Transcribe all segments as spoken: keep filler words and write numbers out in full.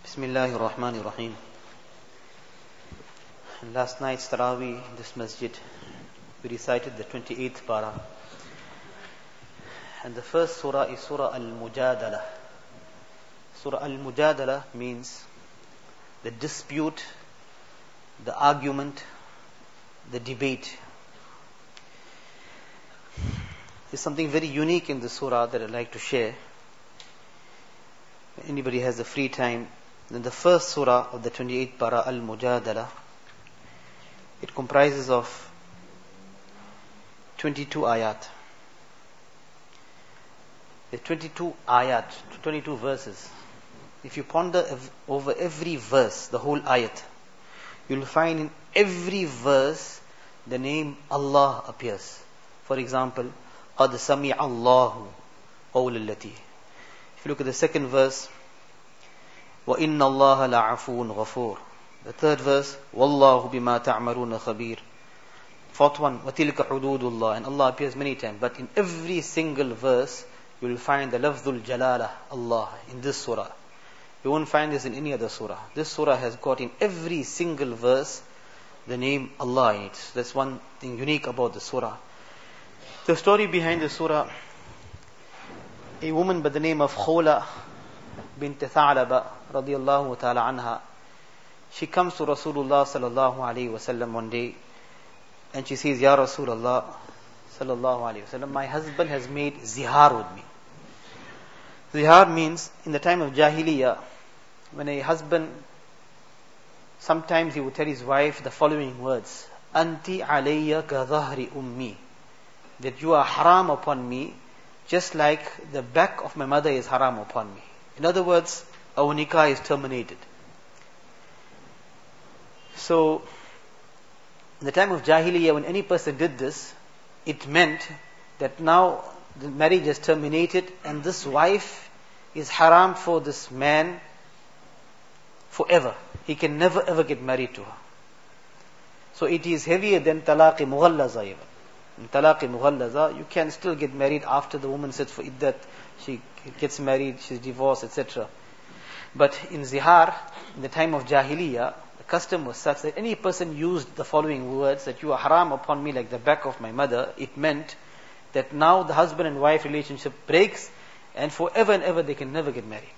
Bismillahir Rahmanir Rahim. Last night's Taraweeh in this masjid, we recited the twenty-eighth para. And the first surah is Surah Al-Mujadala. Surah Al-Mujadala means the dispute, the argument, the debate. There's something very unique in the surah that I'd like to share. If anybody has the free time, then the first surah of the twenty-eighth para, Al-Mujadala, it comprises of twenty-two ayat. The twenty-two ayat, twenty-two verses. If you ponder over every verse, the whole ayat, you'll find in every verse the name Allah appears. For example, قَدْ سَمِعَ اللَّهُ قَوْلَ الَّتِي. If you look at the second verse, وَإِنَّ اللَّهَ لَعَفُوٌ غَفُورٌ. The third verse, وَاللَّهُ بِمَا تَعْمَلُونَ خَبِيرٌ. Fourth one, وَتِلْكَ حُدُودُ اللَّهِ. And Allah appears many times, but in every single verse, you will find the lafzul jalala, Allah, in this surah. You won't find this in any other surah. This surah has got in every single verse the name Allah in it. That's one thing unique about the surah. The story behind the surah, a woman by the name of Khawla bint Tha'laba radiyallahu ta'ala anha, she comes to Rasulullah sallallahu alayhi wa sallam one day and she says, Ya Rasulullah sallallahu alayhi wa sallam, my husband has made zihar with me. Zihar means, in the time of Jahiliyyah, when a husband, sometimes he would tell his wife the following words, Anti alayya ka dhahri ummi, that you are haram upon me, just like the back of my mother is haram upon me. In other words, our nikah is terminated. So, in the time of Jahiliyyah, when any person did this, it meant that now the marriage is terminated and this wife is haram for this man forever. He can never ever get married to her. So it is heavier than talaq-i mughallaza even. In talaq-i mughallaza, you can still get married after the woman sits for iddat, she gets married, she's divorced, et cetera. But in zihar, in the time of Jahiliyyah, the custom was such that any person used the following words, that you are haram upon me like the back of my mother, it meant that now the husband and wife relationship breaks and forever and ever they can never get married.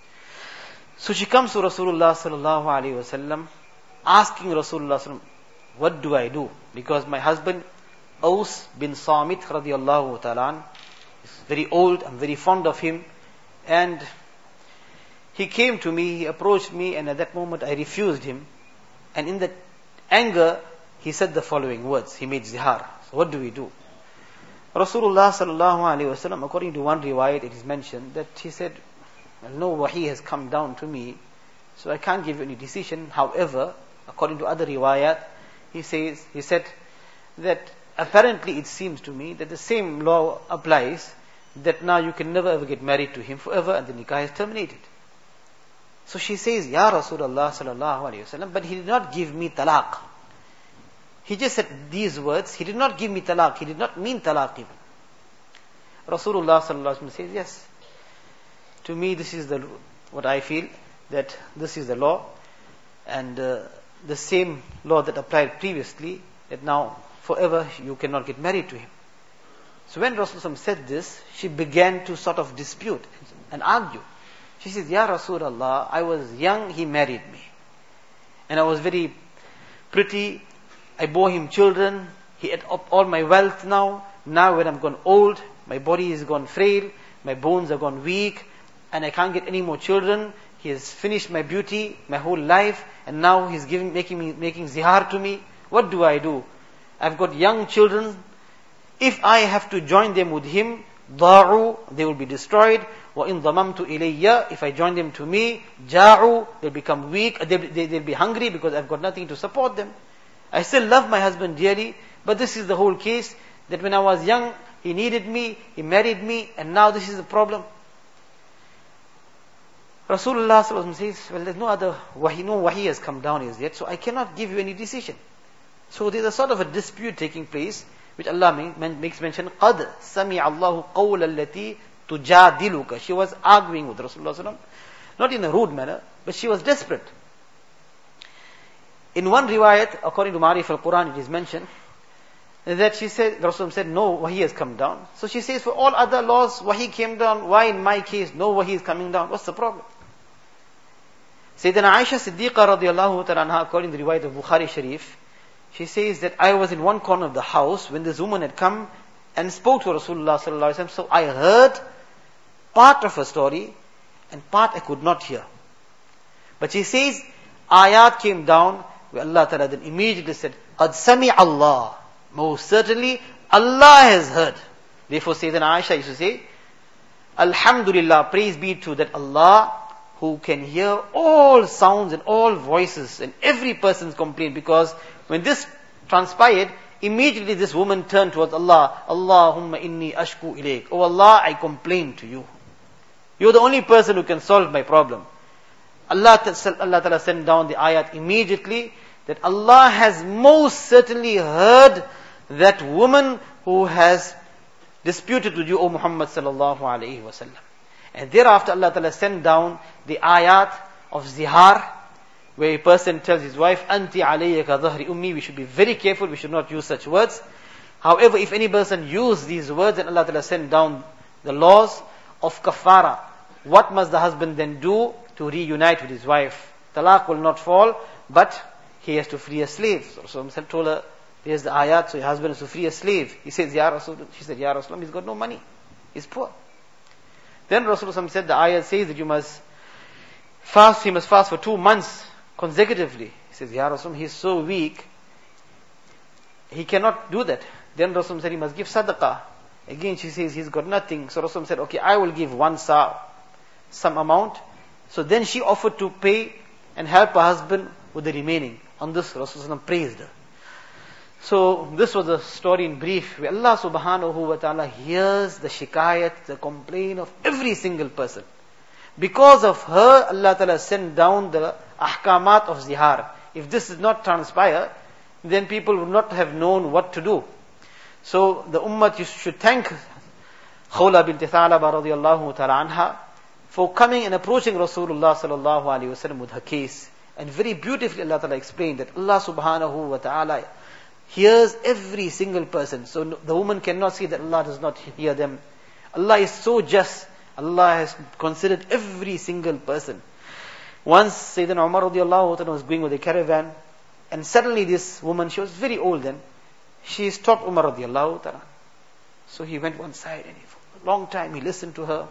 So she comes to Rasulullah sallallahu alaihi wasallam asking Rasulullah sallallahu, what do I do? Because my husband Aus bin Samit radiyallahu ta'ala is very old, I'm very fond of him, and he came to me, he approached me, and at that moment I refused him, and in that anger he said the following words, he made zihar. So what do we do? Rasulullah sallallahu alaihi wasallam, according to one riwayat, it is mentioned that he said, well, no wahi has come down to me, so I can't give you any decision. However, according to other riwayat, he says, he said that apparently it seems to me that the same law applies, that now you can never ever get married to him forever and the nikah is terminated. So she says, Ya Rasulullah sallallahu alaihi wasallam, but he did not give me talaq. He just said these words, he did not give me talaq, he did not mean talaq even. Rasulullah sallallahu alaihi wasallam says, yes, to me this is the what I feel, that this is the law, and uh, the same law that applied previously, that now forever you cannot get married to him. So when Rasulullah said this, she began to sort of dispute and argue. She says, Ya Rasulullah, I was young, he married me. And I was very pretty, I bore him children, he ate up all my wealth now. Now when I'm gone old, my body is gone frail, my bones are gone weak, and I can't get any more children. He has finished my beauty, my whole life, and now he's giving, making me, making zihar to me. What do I do? I've got young children. If I have to join them with him, ضَاعُوا, they will be destroyed. وَإِن ضَمَمْتُ إِلَيَّ, if I join them to me, جَاعُوا, they'll become weak, they'll, they, they'll be hungry because I've got nothing to support them. I still love my husband dearly, but this is the whole case, that when I was young, he needed me, he married me, and now this is the problem. Rasulullah sallallahu alaihi wasallam says, well, there's no other wahi, no wahi has come down as yet, so I cannot give you any decision. So there's a sort of a dispute taking place, which Allah makes mention, قَدْ سَمِعَ اللَّهُ قَوْلَ الَّتِي تُجَادِلُكَ. She was arguing with Rasulullah sallallahu alaihi wasallam. Not in a rude manner, but she was desperate. In one riwayat, according to Ma'arif al-Quran, it is mentioned that she said, the Rasul said, no, wahi has come down. So she says, for all other laws, wahi came down. Why in my case, no wahi is coming down? What's the problem? Sayyidina Aisha Siddiqa radiallahu ta'ala anha, according to the riwayat of Bukhari Sharif, she says that I was in one corner of the house when this woman had come and spoke to Rasulullah sallallahu alaihi wasallam. So I heard part of her story and part I could not hear. But she says, ayat came down where Allah ta'ala then immediately said, Qad sami Allah. Most certainly, Allah has heard. Therefore, Sayyidina Aisha used to say, Alhamdulillah, praise be to that Allah who can hear all sounds and all voices and every person's complaint. Because when this transpired, immediately this woman turned towards Allah. Allahumma inni ashku ilayk. Oh Allah, I complain to you. You're the only person who can solve my problem. Allah, Allah Ta'ala sent down the ayat immediately that Allah has most certainly heard that woman who has disputed with you, O Muhammad sallallahu alayhi wa sallam. And thereafter Allah Ta'ala sent down the ayat of zihar, where a person tells his wife, Anti alayya ka dhahri ummi. We should be very careful, we should not use such words. However, if any person use these words, then Allah Ta'ala sent down the laws of kafara. What must the husband then do to reunite with his wife? Talaq will not fall, but he has to free a slave. So Rasulullah told her, there's the ayat, so your husband has to free a slave. He says, Ya Rasulullah, she said, Ya Rasulullah, he's got no money. He's poor. Then Rasulullah said, the ayat says that you must fast, he must fast for two months consecutively. He says, Ya Rasulullah, he's so weak, he cannot do that. Then Rasulullah said, he must give sadaqah. Again she says, he's got nothing. So Rasulullah said, okay, I will give one sa, some amount. So then she offered to pay and help her husband with the remaining. On this, Rasulullah praised her. So this was a story in brief, where Allah subhanahu wa ta'ala hears the shikayat, the complaint of every single person. Because of her, Allah ta'ala sent down the ahkamat of zihar. If this did not transpire, then people would not have known what to do. So the ummah, you should thank Khawla bint Thalaba radiyallahu ta'ala anha for coming and approaching Rasulullah sallallahu alayhi wa sallam with her case. And very beautifully Allah Ta'ala explained that Allah subhanahu wa ta'ala hears every single person. So the woman cannot say that Allah does not hear them. Allah is so just. Allah has considered every single person. Once Sayyidina Umar radiallahu ta'ala was going with a caravan, and suddenly this woman, she was very old then, she stopped Umar radiallahu ta'ala. So he went one side and for a long time he listened to her.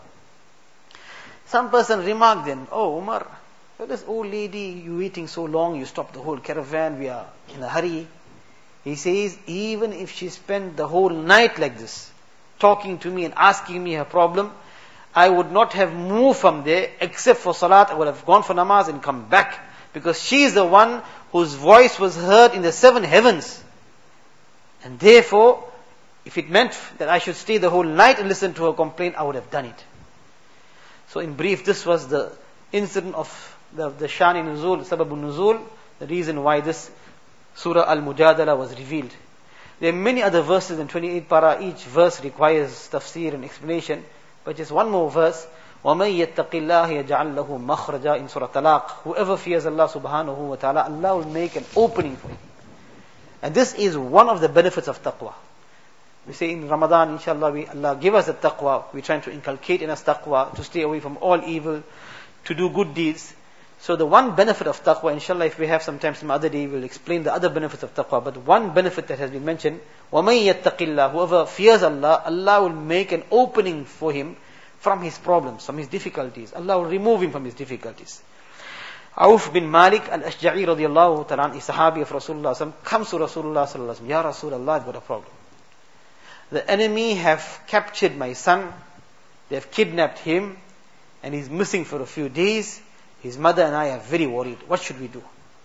Some person remarked then, oh Umar, this old lady, you waiting so long, you stopped the whole caravan, we are in a hurry. He says, even if she spent the whole night like this, talking to me and asking me her problem, I would not have moved from there, except for salat. I would have gone for namaz and come back. Because she is the one whose voice was heard in the seven heavens. And therefore, if it meant that I should stay the whole night and listen to her complaint, I would have done it. So in brief, this was the incident of the, the Shani Nuzul, Sababun Nuzul, the reason why this Surah Al-Mujadala was revealed. There are many other verses in twenty-eight para. Each verse requires tafsir and explanation. But just one more verse. وَمَنْ يَتَّقِ اللَّهِ يَجْعَلْ لَهُ مَخْرَجًا in Surah Talaq. Whoever fears Allah subhanahu wa ta'ala, Allah will make an opening for him. And this is one of the benefits of taqwa. We say in Ramadan, inshallah, we, Allah give us the taqwa. We're trying to inculcate in us taqwa, to stay away from all evil, to do good deeds. So the one benefit of taqwa, inshallah, if we have some time some other day, we'll explain the other benefits of taqwa. But one benefit that has been mentioned, وَمَنْ يَتَّقِ اللَّهِ, whoever fears Allah, Allah will make an opening for him from his problems, from his difficulties. Allah will remove him from his difficulties. Auf bin Malik al-Ashja'i radiyallahu ta'ala, a sahabi of Rasulullah, comes to Rasulullah sallallahu alaihi wasallam, Ya Rasulullah, I've got a problem. The enemy have captured my son, they have kidnapped him, and he's missing for a few days. His mother and I are very worried. What should we do?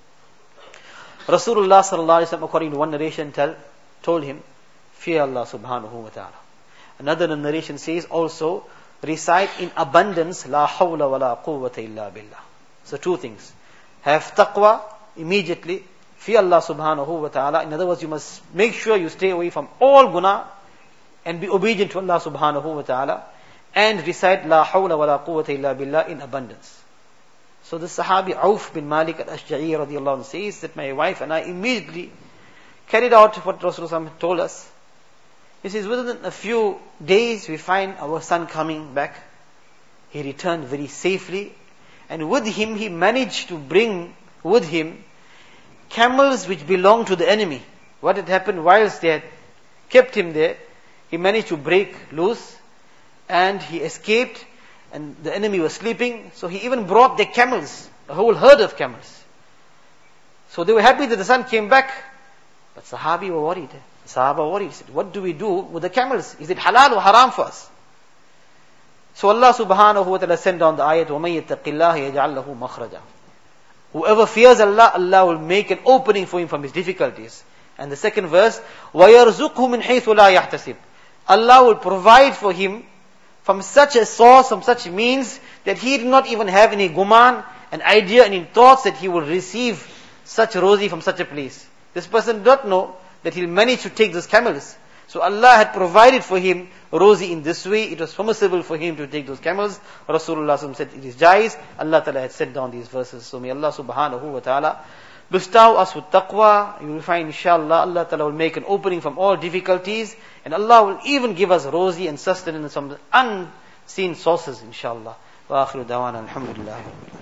Rasulullah sallallahu alaihi wasallam, according to one narration, tell, told him, fear Allah subhanahu wa ta'ala. Another narration says also, recite in abundance, la hawla wa la quwwata illa billah. So two things. Have taqwa immediately, fear Allah subhanahu wa ta'ala. In other words, you must make sure you stay away from all guna and be obedient to Allah subhanahu wa ta'ala. And recite la hawla wa la quwwata illa billah in abundance. So the Sahabi Auf bin Malik al-Ashja'i radiallahu anhu says that my wife and I immediately carried out what Rasulullah told us. He says, within a few days we find our son coming back. He returned very safely, and with him he managed to bring with him camels which belonged to the enemy. What had happened whilst they had kept him there, he managed to break loose and he escaped, and the enemy was sleeping, so he even brought their camels, a whole herd of camels. So they were happy that the son came back, but Sahabi were worried. The Sahaba were worried. He said, what do we do with the camels? Is it halal or haram for us? So Allah subhanahu wa ta'ala sent down the ayat, وَمَن يَتَّقِ اللَّهَ يَجْعَلْ لَهُ مَخْرَجًا. Whoever fears Allah, Allah will make an opening for him from his difficulties. And the second verse, وَيَرْزُقْهُ مِنْ حَيْثُ لَا يَحْتَسِبْ. Allah will provide for him from such a source, from such means, that he did not even have any guman, an idea, any thoughts that he will receive such rozi from such a place. This person did not know that he'll manage to take those camels. So Allah had provided for him rozi in this way. It was permissible for him to take those camels. Rasulullah said it is jais. Allah Ta'ala had sent down these verses. So may Allah subhanahu wa ta'ala bestow us with taqwa. You will find inshallah Allah Ta'ala will make an opening from all difficulties. And Allah will even give us rozi and sustenance from the unseen sources inshallah. Wa akhiru dawana alhamdulillah.